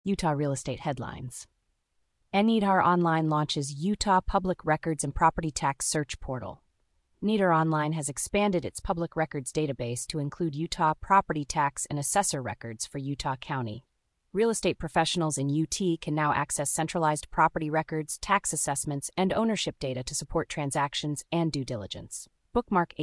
Utah real estate headlines. NEDAR Online launches Utah Public Records and Property Tax Search Portal. NEDAR Online has expanded its public records database to include Utah property tax and assessor records for Utah County. Real estate professionals in UT can now access centralized property records, tax assessments, and ownership data to support transactions and due diligence. Bookmark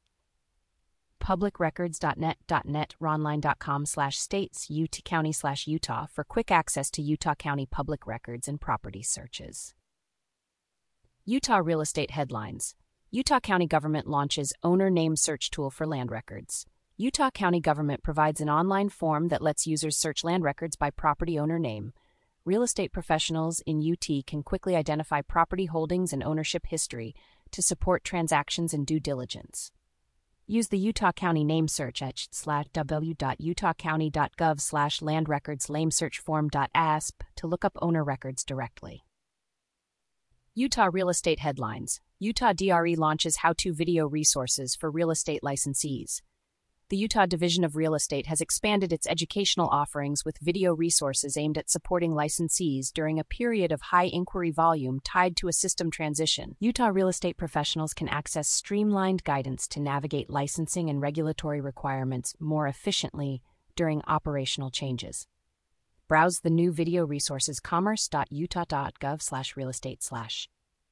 publicrecords.net, ronline.com/states, UT County/Utah for quick access to Utah County public records and property searches. Utah real estate headlines. Utah County Government launches owner name search tool for land records. Utah County Government provides an online form that lets users search land records by property owner name. Real estate professionals in UT can quickly identify property holdings and ownership history to support transactions and due diligence. Use the Utah County name search at www.utahcounty.gov/landrecords-lamesearchform.asp to look up owner records directly. Utah real estate headlines. Utah DRE launches how-to video resources for real estate licensees. The Utah Division of Real Estate has expanded its educational offerings with video resources aimed at supporting licensees during a period of high inquiry volume tied to a system transition. Utah real estate professionals can access streamlined guidance to navigate licensing and regulatory requirements more efficiently during operational changes. Browse the new video resources commerce.utah.gov/realestate/.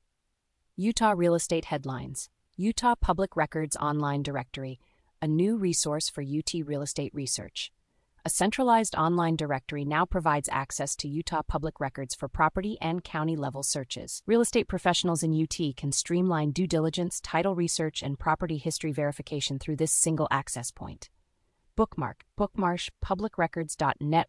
Utah real estate headlines. Utah Public Records Online Directory, a new resource for UT real estate research. A centralized online directory now provides access to Utah public records for property and county-level searches. Real estate professionals in UT can streamline due diligence, title research, and property history verification through this single access point. Bookmark publicrecords.net,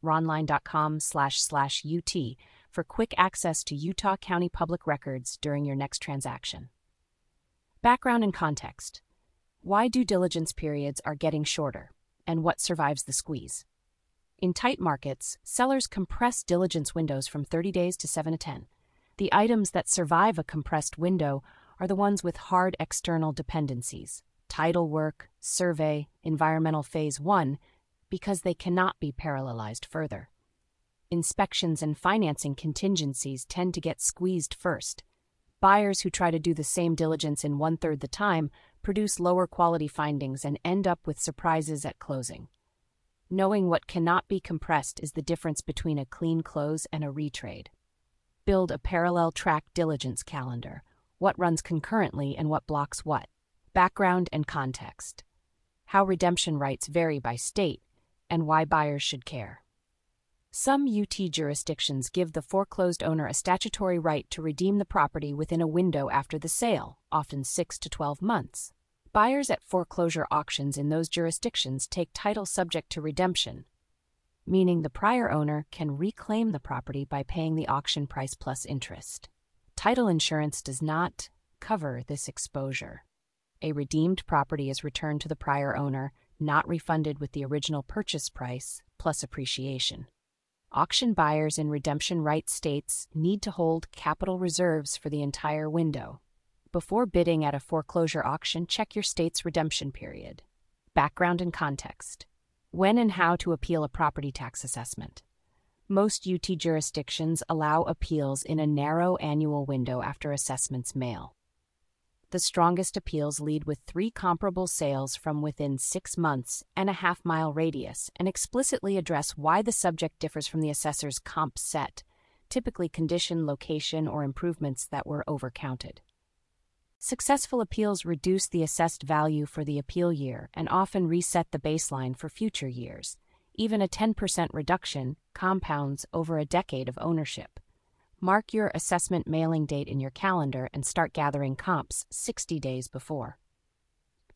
ronline.com//UT for quick access to Utah County public records during your next transaction. Background and context. Why due diligence periods are getting shorter, and what survives the squeeze. In tight markets, sellers compress diligence windows from 30 days to 7 to 10. The items that survive a compressed window are the ones with hard external dependencies, title work, survey, environmental phase 1, because they cannot be parallelized further. Inspections and financing contingencies tend to get squeezed first. Buyers who try to do the same diligence in 1/3 the time produce lower quality findings and end up with surprises at closing. Knowing what cannot be compressed is the difference between a clean close and a retrade. Build a parallel track diligence calendar. What runs concurrently and what blocks what. Background and context. How redemption rights vary by state and why buyers should care. Some UT jurisdictions give the foreclosed owner a statutory right to redeem the property within a window after the sale, often 6 to 12 months. Buyers at foreclosure auctions in those jurisdictions take title subject to redemption, meaning the prior owner can reclaim the property by paying the auction price plus interest. Title insurance does not cover this exposure. A redeemed property is returned to the prior owner, not refunded with the original purchase price plus appreciation. Auction buyers in redemption right states need to hold capital reserves for the entire window. Before bidding at a foreclosure auction, check your state's redemption period. Background and context. When and how to appeal a property tax assessment. Most UT jurisdictions allow appeals in a narrow annual window after assessments mail. The strongest appeals lead with 3 comparable sales from within 6 months and a half-mile radius and explicitly address why the subject differs from the assessor's comp set, typically condition, location, or improvements that were overcounted. Successful appeals reduce the assessed value for the appeal year and often reset the baseline for future years. Even a 10% reduction compounds over a decade of ownership. Mark your assessment mailing date in your calendar and start gathering comps 60 days before.